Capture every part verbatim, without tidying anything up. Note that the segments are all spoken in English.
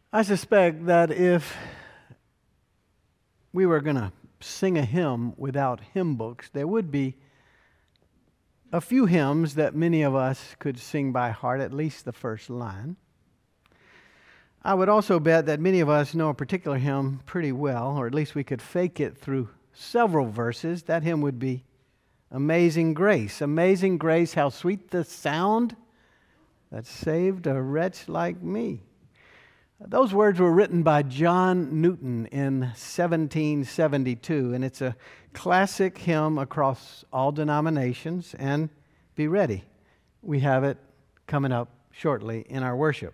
I suspect that if we were going to sing a hymn without hymn books, there would be a few hymns that many of us could sing by heart, at least the first line. I would also bet that many of us know a particular hymn pretty well, or at least we could fake it through several verses. That hymn would be Amazing Grace. Amazing Grace, how sweet the sound that saved a wretch like me. Those words were written by John Newton in seventeen seventy-two, and it's a classic hymn across all denominations, and be ready. We have it coming up shortly in our worship.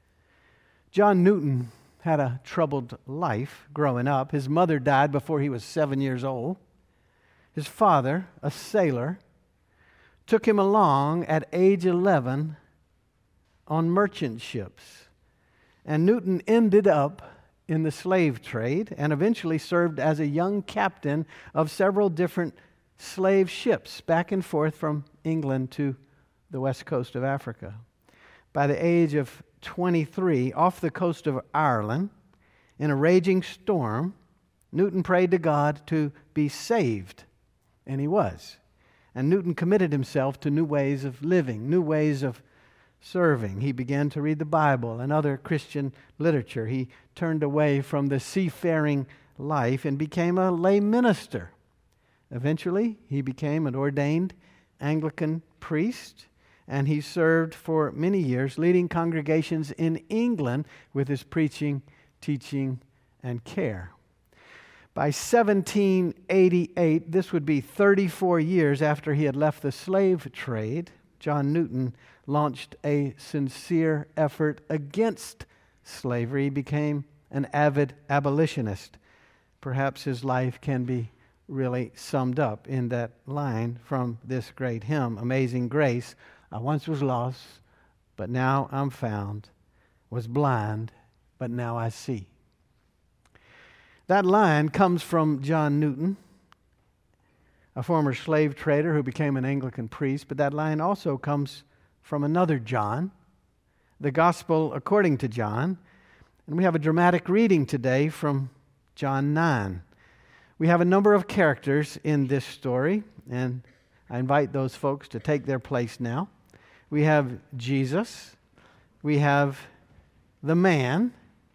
John Newton had a troubled life growing up. His mother died before he was seven years old. His father, a sailor, took him along at age eleven on merchant ships. And Newton ended up in the slave trade and eventually served as a young captain of several different slave ships back and forth from England to the west coast of Africa. By the age of twenty-three, off the coast of Ireland, in a raging storm, Newton prayed to God to be saved, and he was. And Newton committed himself to new ways of living, new ways of serving. He began to read the Bible and other Christian literature. He turned away from the seafaring life and became a lay minister. Eventually, he became an ordained Anglican priest, and he served for many years leading congregations in England with his preaching, teaching, and care. By seventeen eighty-eight, this would be thirty-four years after he had left the slave trade, John Newton launched a sincere effort against slavery. He became an avid abolitionist. Perhaps his life can be really summed up in that line from this great hymn, Amazing Grace. I once was lost, but now I'm found, was blind, but now I see. That line comes from John Newton, a former slave trader who became an Anglican priest, but that line also comes from another John, the Gospel according to John. And we have a dramatic reading today from John nine. We have a number of characters in this story, and I invite those folks to take their place now. We have Jesus. We have the man.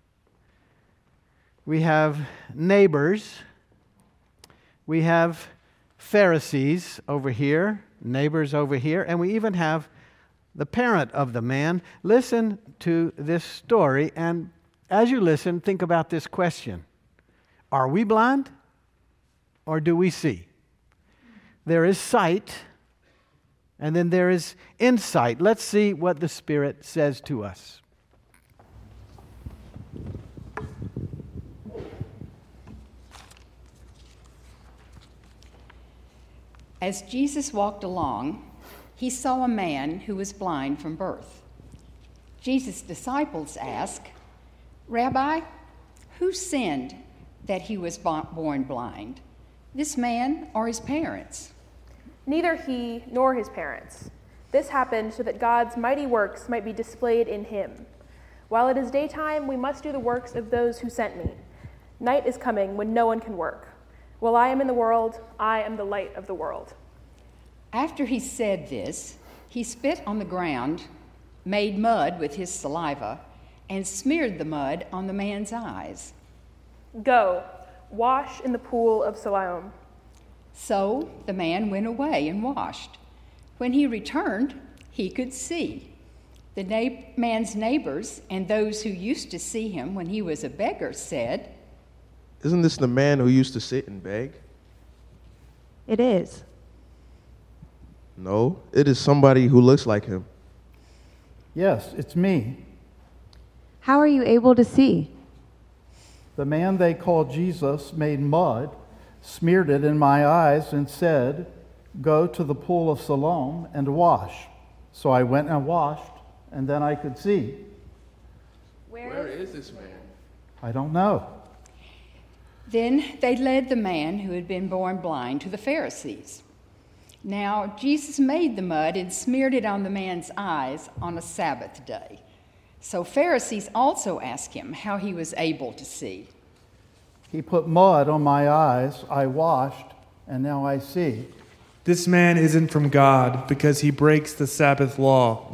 We have neighbors. We have Pharisees over here, neighbors over here, and we even have the parent of the man. Listen to this story, and as you listen, think about this question. Are we blind, or do we see? There is sight, and then there is insight. Let's see what the Spirit says to us. As Jesus walked along, he saw a man who was blind from birth. Jesus' disciples asked, "Rabbi, who sinned that he was born blind, this man or his parents?" "Neither he nor his parents. This happened so that God's mighty works might be displayed in him. While it is daytime, we must do the works of those who sent me. Night is coming when no one can work. While I am in the world, I am the light of the world." After he said this, he spit on the ground, made mud with his saliva, and smeared the mud on the man's eyes. "Go, wash in the pool of Siloam." So the man went away and washed. When he returned, he could see. The na- man's neighbors and those who used to see him when he was a beggar said, "Isn't this the man who used to sit and beg?" "It is." "No, it is somebody who looks like him." "Yes, it's me." "How are you able to see?" "The man they call Jesus made mud, smeared it in my eyes, and said, 'Go to the pool of Siloam and wash.' So I went and washed, and then I could see." Where, Where is this man? "I don't know." Then they led the man who had been born blind to the Pharisees. Now Jesus made the mud and smeared it on the man's eyes on a Sabbath day. So Pharisees also asked him how he was able to see. He put mud on my eyes, I washed, and now I see. This man isn't from God because he breaks the Sabbath law.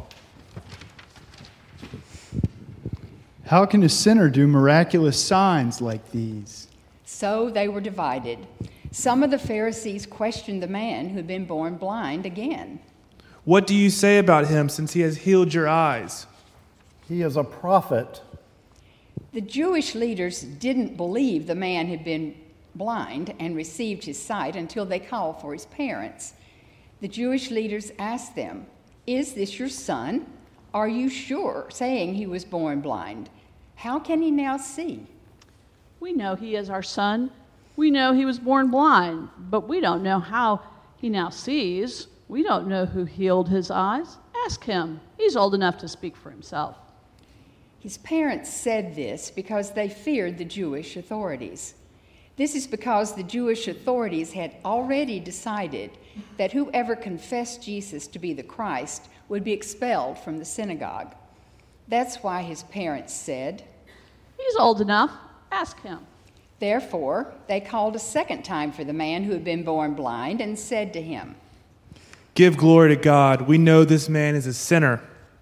How can a sinner do miraculous signs like these? So they were divided. Some of the Pharisees questioned the man who had been born blind again. What do you say about him since he has healed your eyes? He is a prophet. The Jewish leaders didn't believe the man had been blind and received his sight until they called for his parents. The Jewish leaders asked them, "Is this your son? Are you sure, saying he was born blind? How can he now see?" We know he is our son. We know he was born blind, but we don't know how he now sees. We don't know who healed his eyes. Ask him. He's old enough to speak for himself. His parents said this because they feared the Jewish authorities. This is because the Jewish authorities had already decided that whoever confessed Jesus to be the Christ would be expelled from the synagogue. That's why his parents said, "He's old enough. Ask him." Therefore, they called a second time for the man who had been born blind and said to him, Give glory to God. We know this man is a sinner.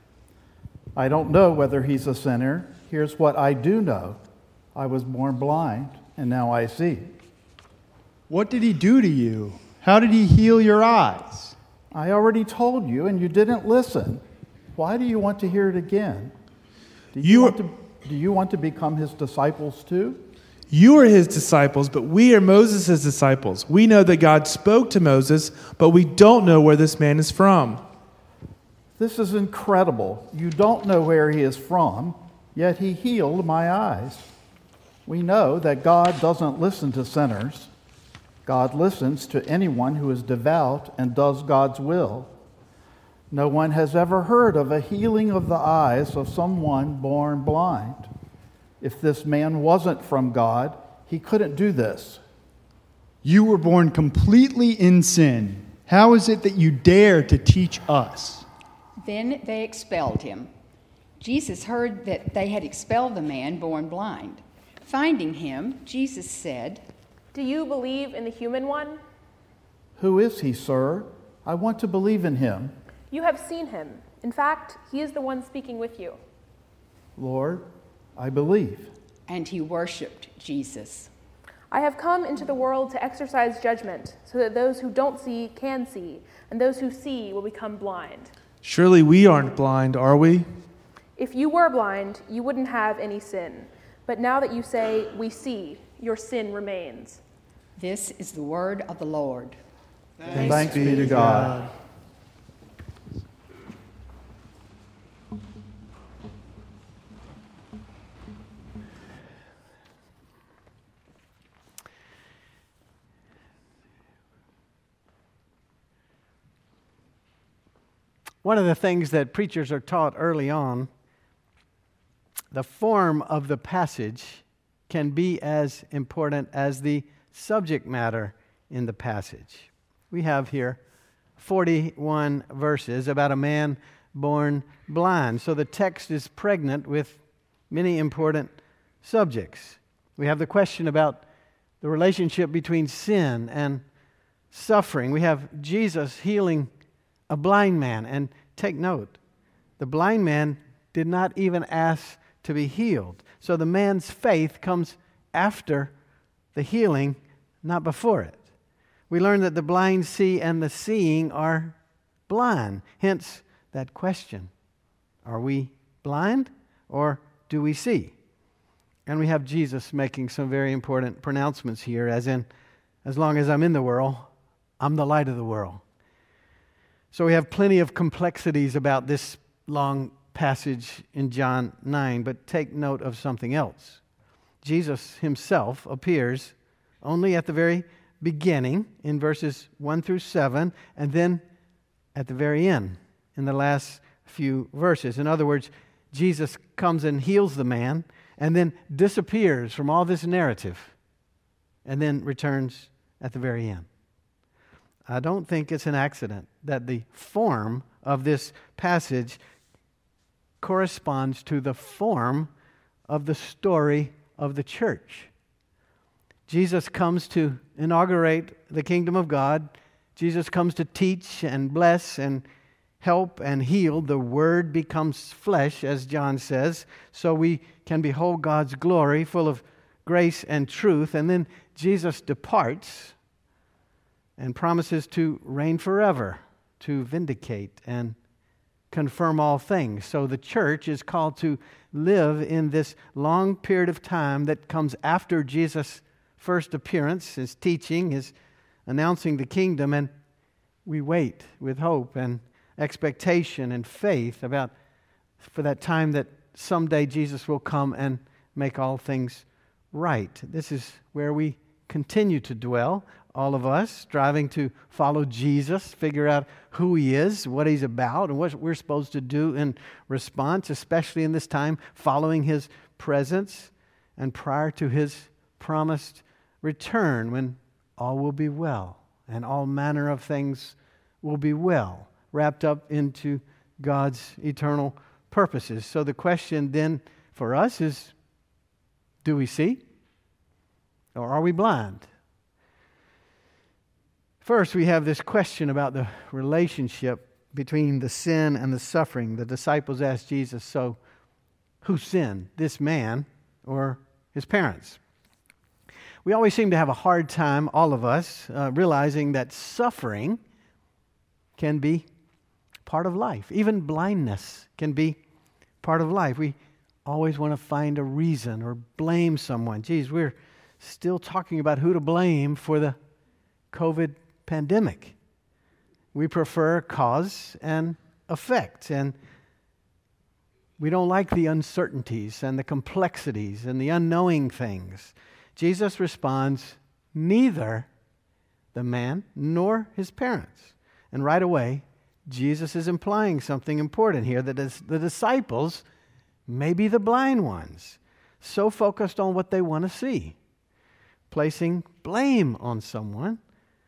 I don't know whether he's a sinner. Here's what I do know. I was born blind, and now I see. What did he do to you? How did he heal your eyes? I already told you, and you didn't listen. Why do you want to hear it again? Do you, You want are- to, do you want to become his disciples too? You are his disciples, but we are Moses' disciples. We know that God spoke to Moses, but we don't know where this man is from. This is incredible. You don't know where he is from, yet he healed my eyes. We know that God doesn't listen to sinners. God listens to anyone who is devout and does God's will. No one has ever heard of a healing of the eyes of someone born blind. If this man wasn't from God, he couldn't do this. You were born completely in sin. How is it that you dare to teach us? Then they expelled him. Jesus heard that they had expelled the man born blind. Finding him, Jesus said, Do you believe in the human one? Who is he, sir? I want to believe in him. You have seen him. In fact, he is the one speaking with you. Lord, I believe. And he worshiped Jesus. I have come into the world to exercise judgment, so that those who don't see can see, and those who see will become blind. Surely we aren't blind, are we? If you were blind, you wouldn't have any sin. But now that you say, we see, your sin remains. This is the word of the Lord. Thanks, Thanks be to God. One of the things that preachers are taught early on, the form of the passage can be as important as the subject matter in the passage. We have here forty-one verses about a man born blind. So the text is pregnant with many important subjects. We have the question about the relationship between sin and suffering. We have Jesus healing a blind man. And take note, the blind man did not even ask to be healed. So the man's faith comes after the healing, not before it. We learn that the blind see and the seeing are blind. Hence that question, are we blind or do we see? And we have Jesus making some very important pronouncements here, as in, as long as I'm in the world, I'm the light of the world. So we have plenty of complexities about this long passage in John nine, but take note of something else. Jesus himself appears only at the very beginning in verses one through seven, and then at the very end in the last few verses. In other words, Jesus comes and heals the man and then disappears from all this narrative and then returns at the very end. I don't think it's an accident that the form of this passage corresponds to the form of the story of the church. Jesus comes to inaugurate the kingdom of God. Jesus comes to teach and bless and help and heal. The Word becomes flesh, as John says, so we can behold God's glory, full of grace and truth. And then Jesus departs and promises to reign forever, to vindicate and confirm all things. So the church is called to live in this long period of time that comes after Jesus' first appearance, his teaching, his announcing the kingdom, and we wait with hope and expectation and faith about for that time that someday Jesus will come and make all things right. This is where we continue to dwell, all of us, striving to follow Jesus, figure out who He is, what He's about, and what we're supposed to do in response, especially in this time, following His presence and prior to His promised return when all will be well and all manner of things will be well, wrapped up into God's eternal purposes. So the question then for us is, do we see or are we blind? First, we have this question about the relationship between the sin and the suffering. The disciples asked Jesus, so who sinned, this man or his parents? We always seem to have a hard time, all of us, uh, realizing that suffering can be part of life. Even blindness can be part of life. We always want to find a reason or blame someone. Geez, we're still talking about who to blame for the COVID pandemic. We prefer cause and effect, and we don't like the uncertainties and the complexities and the unknowing things. Jesus responds, neither the man nor his parents. And right away, Jesus is implying something important here, that the disciples may be the blind ones, so focused on what they want to see, placing blame on someone,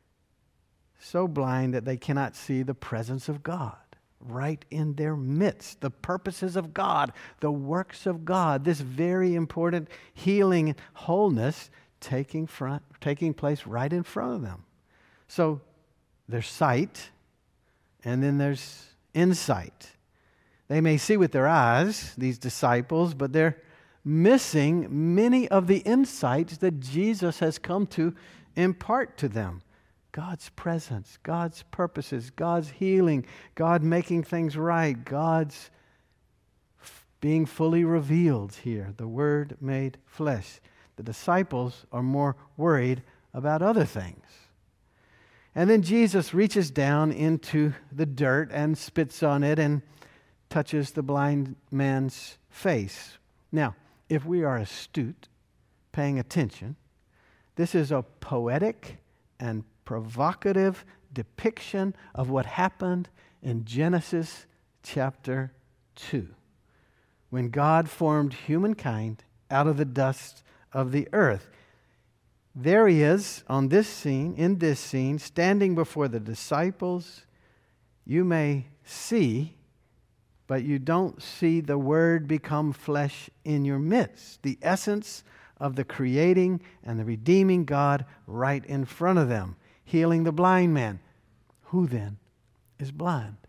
so blind that they cannot see the presence of God right in their midst, the purposes of God, the works of God, this very important healing and wholeness taking front, taking place right in front of them. So there's sight, and then there's insight. They may see with their eyes, these disciples, but they're missing many of the insights that Jesus has come to impart to them. God's presence, God's purposes, God's healing, God making things right, God's f- being fully revealed here, the Word made flesh. The disciples are more worried about other things. And then Jesus reaches down into the dirt and spits on it and touches the blind man's face. Now, if we are astute, paying attention, this is a poetic and provocative depiction of what happened in Genesis chapter two, when God formed humankind out of the dust of the earth. There he is on this scene, in this scene, standing before the disciples. You may see, but you don't see the Word become flesh in your midst. The essence of the creating and the redeeming God right in front of them, healing the blind man. Who then is blind?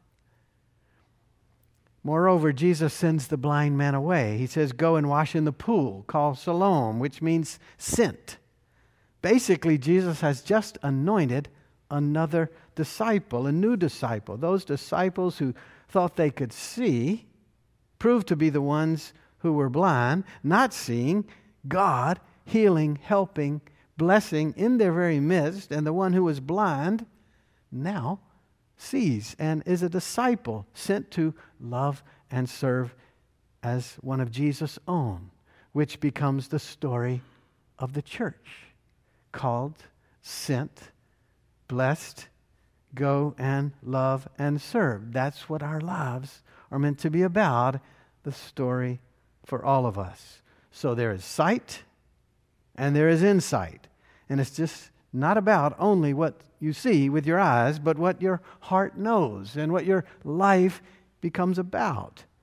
Moreover, Jesus sends the blind man away. He says, go and wash in the pool called Siloam, which means sent. Basically, Jesus has just anointed another disciple, a new disciple. Those disciples who thought they could see proved to be the ones who were blind, not seeing God healing, helping, blessing in their very midst, and the one who was blind now sees and is a disciple sent to love and serve as one of Jesus' own, which becomes the story of the church, called, sent, blessed, go and love and serve. That's what our lives are meant to be about, the story for all of us. So there is sight and there is insight. And it's just not about only what you see with your eyes, but what your heart knows and what your life becomes about.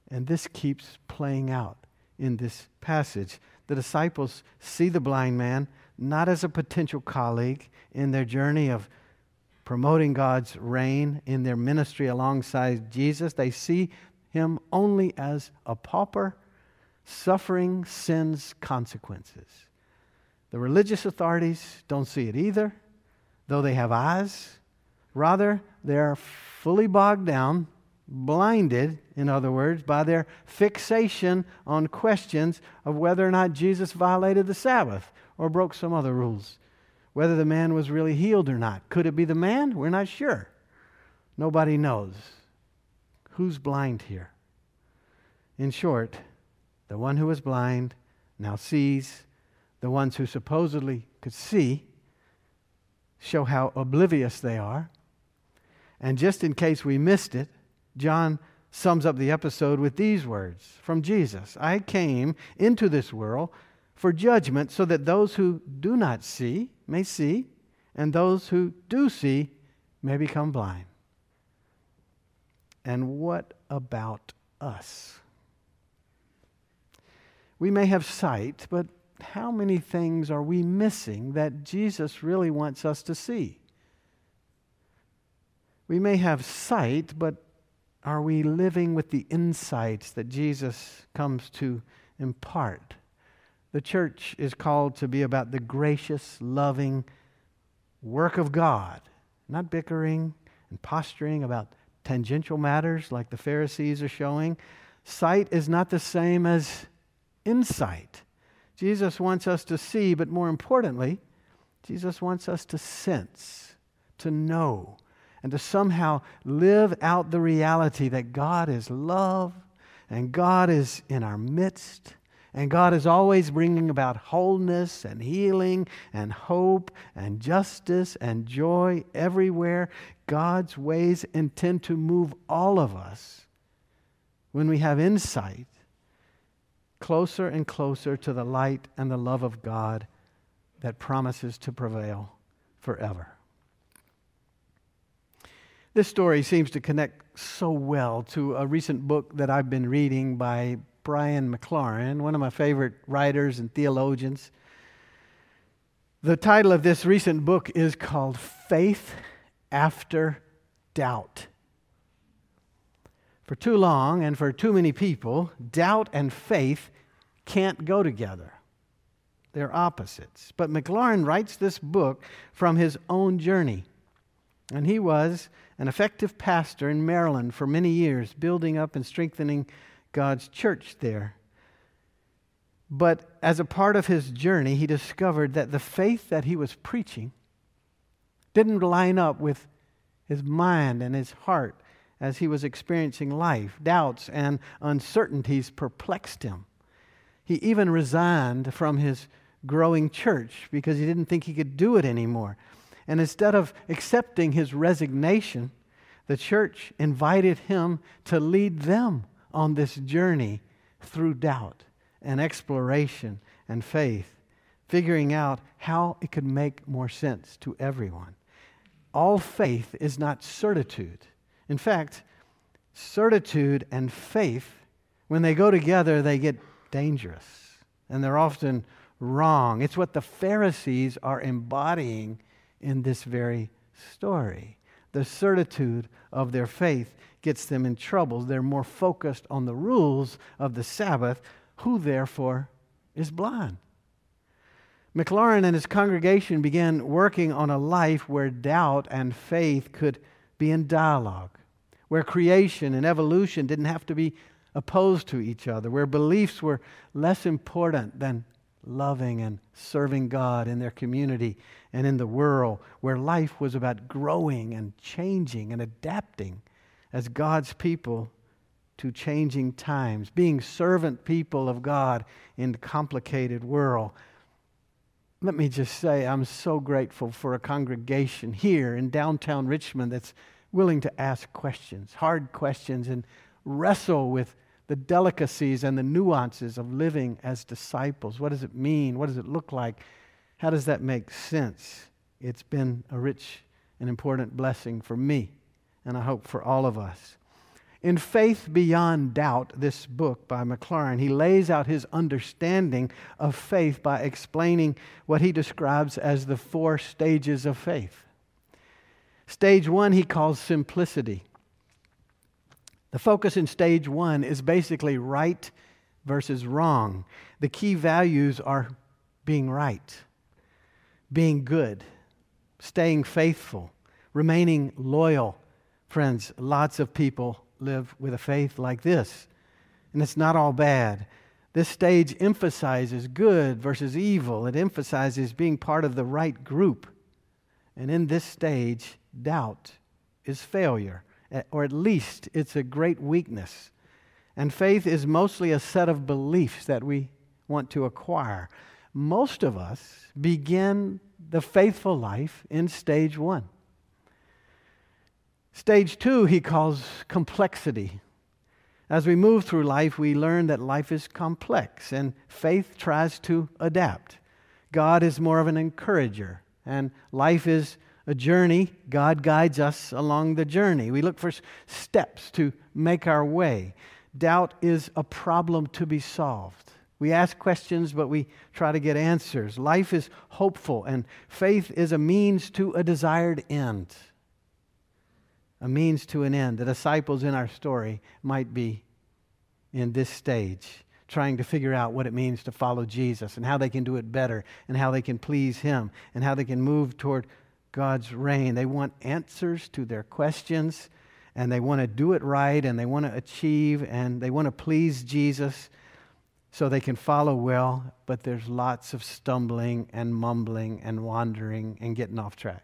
And this keeps playing out in this passage. The disciples see the blind man not as a potential colleague in their journey of promoting God's reign in their ministry alongside Jesus. They see him only as a pauper suffering sin's consequences. The religious authorities don't see it either, though they have eyes. Rather, they're fully bogged down, blinded, in other words, by their fixation on questions of whether or not Jesus violated the Sabbath or broke some other rules. Whether the man was really healed or not. Could it be the man? We're not sure. Nobody knows. Who's blind here? In short, the one who was blind now sees. The ones who supposedly could see show how oblivious they are. And just in case we missed it, John sums up the episode with these words from Jesus. I came into this world for judgment so that those who do not see may see, and those who do see may become blind. And what about us? We may have sight, but how many things are we missing that Jesus really wants us to see? We may have sight, but are we living with the insights that Jesus comes to impart? The church is called to be about the gracious, loving work of God, not bickering and posturing about tangential matters like the Pharisees are showing. Sight is not the same as insight. Jesus wants us to see, but more importantly, Jesus wants us to sense, to know, and to somehow live out the reality that God is love, and God is in our midst, and God is always bringing about wholeness and healing and hope and justice and joy everywhere. God's ways intend to move all of us, when we have insight, closer and closer to the light and the love of God that promises to prevail forever. This story seems to connect so well to a recent book that I've been reading by Brian McLaren, one of my favorite writers and theologians. The title of this recent book is called Faith After Doubt. For too long and for too many people, doubt and faith can't go together. They're opposites. But McLaren writes this book from his own journey. And he was an effective pastor in Maryland for many years, building up and strengthening God's church there. But as a part of his journey, he discovered that the faith that he was preaching didn't line up with his mind and his heart as he was experiencing life. Doubts and uncertainties perplexed him. He even resigned from his growing church because he didn't think he could do it anymore. And instead of accepting his resignation, the church invited him to lead them on this journey through doubt and exploration and faith, figuring out how it could make more sense to everyone. All faith is not certitude. In fact, certitude and faith, when they go together, they get dangerous, and they're often wrong. It's what the Pharisees are embodying in this very story. The certitude of their faith gets them in trouble. They're more focused on the rules of the Sabbath, who therefore is blind. McLaren and his congregation began working on a life where doubt and faith could be in dialogue, where creation and evolution didn't have to be opposed to each other, where beliefs were less important than loving and serving God in their community and in the world, where life was about growing and changing and adapting as God's people to changing times, being servant people of God in a complicated world. Let me just say, I'm so grateful for a congregation here in downtown Richmond that's willing to ask questions, hard questions, and wrestle with the delicacies and the nuances of living as disciples. What does it mean? What does it look like? How does that make sense? It's been a rich and important blessing for me, and I hope for all of us. In Faith Beyond Doubt, this book by Maclaren, he lays out his understanding of faith by explaining what he describes as the four stages of faith. Stage one he calls simplicity. The focus in stage one is basically right versus wrong. The key values are being right, being good, staying faithful, remaining loyal. Friends, lots of people live with a faith like this, and it's not all bad. This stage emphasizes good versus evil. It emphasizes being part of the right group. And in this stage, doubt is failure, or at least it's a great weakness. And faith is mostly a set of beliefs that we want to acquire. Most of us begin the faithful life in stage one. Stage two, he calls complexity. As we move through life, we learn that life is complex, and faith tries to adapt. God is more of an encourager, and life is a journey. God guides us along the journey. We look for steps to make our way. Doubt is a problem to be solved. We ask questions, but we try to get answers. Life is hopeful, and faith is a means to a desired end. A means to an end. The disciples in our story might be in this stage, trying to figure out what it means to follow Jesus and how they can do it better and how they can please Him and how they can move toward God's reign. They want answers to their questions, and they want to do it right, and they want to achieve, and they want to please Jesus so they can follow well, but there's lots of stumbling and mumbling and wandering and getting off track.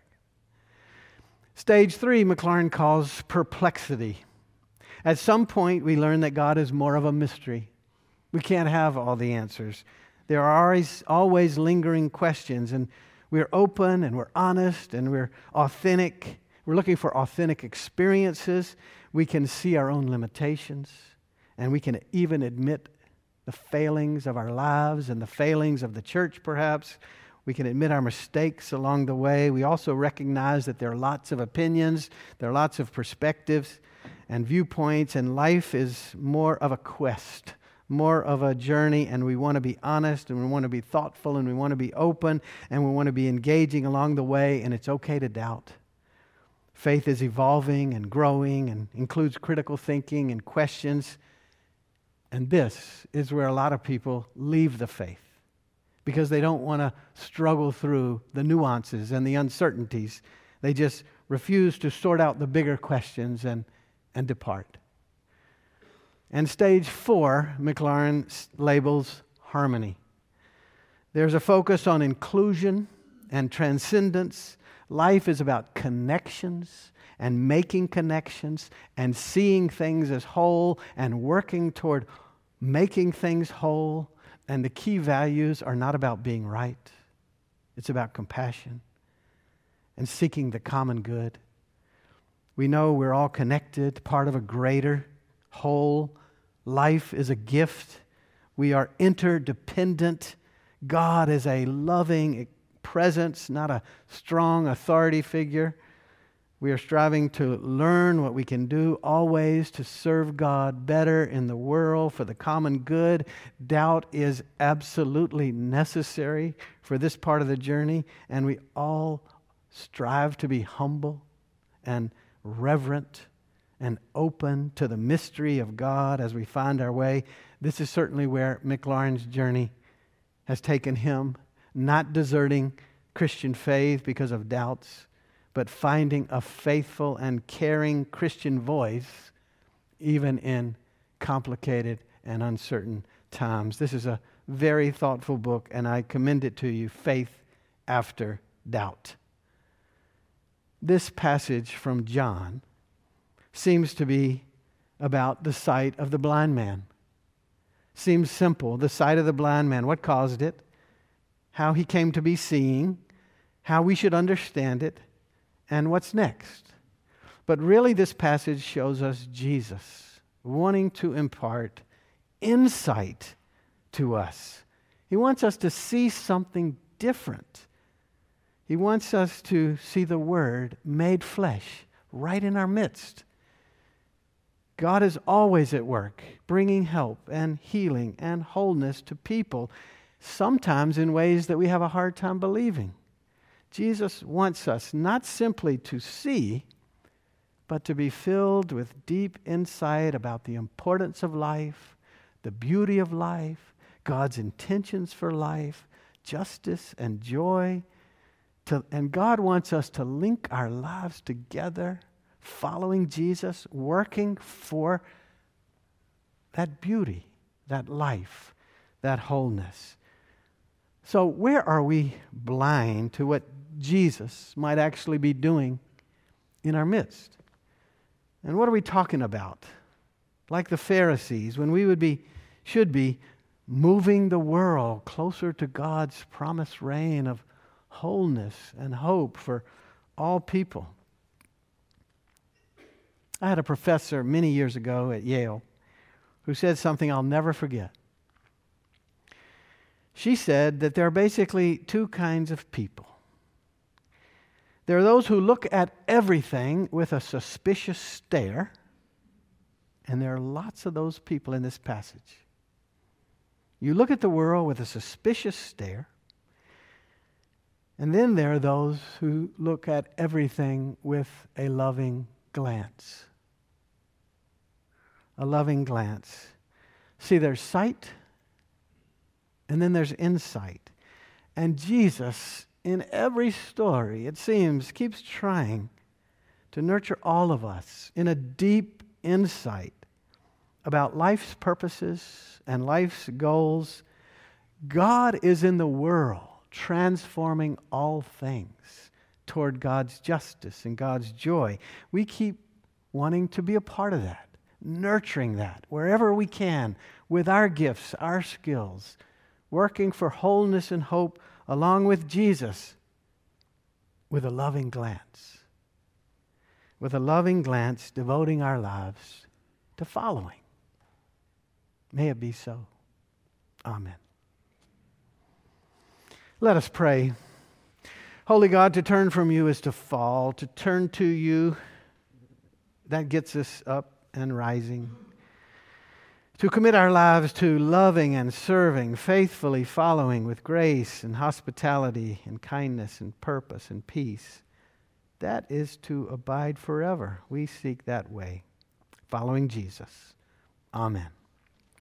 Stage three, Maclaren calls perplexity. At some point, we learn that God is more of a mystery. We can't have all the answers. There are always, always lingering questions, and we're open, and we're honest, and we're authentic. We're looking for authentic experiences. We can see our own limitations, and we can even admit the failings of our lives and the failings of the church, perhaps. We can admit our mistakes along the way. We also recognize that there are lots of opinions, there are lots of perspectives and viewpoints, and life is more of a quest, more of a journey, and we want to be honest, and we want to be thoughtful, and we want to be open, and we want to be engaging along the way, and it's okay to doubt. Faith is evolving and growing and includes critical thinking and questions, and this is where a lot of people leave the faith, because they don't want to struggle through the nuances and the uncertainties. They just refuse to sort out the bigger questions and, and depart. And stage four, Maclaren labels harmony. There's a focus on inclusion and transcendence. Life is about connections and making connections and seeing things as whole and working toward making things whole. And the key values are not about being right. It's about compassion and seeking the common good. We know we're all connected, part of a greater whole. Life is a gift. We are interdependent. God is a loving presence, not a strong authority figure. We are striving to learn what we can do always to serve God better in the world for the common good. Doubt is absolutely necessary for this part of the journey, and we all strive to be humble and reverent and open to the mystery of God as we find our way. This is certainly where Maclaren's journey has taken him, not deserting Christian faith because of doubts, but finding a faithful and caring Christian voice even in complicated and uncertain times. This is a very thoughtful book, and I commend it to you, Faith After Doubt. This passage from John seems to be about the sight of the blind man. Seems simple. The sight of the blind man. What caused it? How he came to be seeing. How we should understand it. And what's next? But really this passage shows us Jesus wanting to impart insight to us. He wants us to see something different. He wants us to see the Word made flesh right in our midst. God is always at work, bringing help and healing and wholeness to people, sometimes in ways that we have a hard time believing. Jesus wants us not simply to see, but to be filled with deep insight about the importance of life, the beauty of life, God's intentions for life, justice and joy. To, and God wants us to link our lives together, following Jesus, working for that beauty, that life, that wholeness. So where are we blind to what Jesus might actually be doing in our midst? And what are we talking about? Like the Pharisees, when we would be, should be moving the world closer to God's promised reign of wholeness and hope for all people. I had a professor many years ago at Yale who said something I'll never forget. She said that there are basically two kinds of people. There are those who look at everything with a suspicious stare, and there are lots of those people in this passage. You look at the world with a suspicious stare, and then there are those who look at everything with a loving glance. A loving glance. See, there's sight, and then there's insight. And Jesus, in every story, it seems, keeps trying to nurture all of us in a deep insight about life's purposes and life's goals. God is in the world, transforming all things toward God's justice and God's joy. We keep wanting to be a part of that, nurturing that wherever we can with our gifts, our skills, working for wholeness and hope along with Jesus with a loving glance. With a loving glance, devoting our lives to following. May it be so. Amen. Let us pray. Holy God, to turn from you is to fall. To turn to you, that gets us up and rising. To commit our lives to loving and serving, faithfully following with grace and hospitality and kindness and purpose and peace. That is to abide forever. We seek that way, following Jesus. Amen.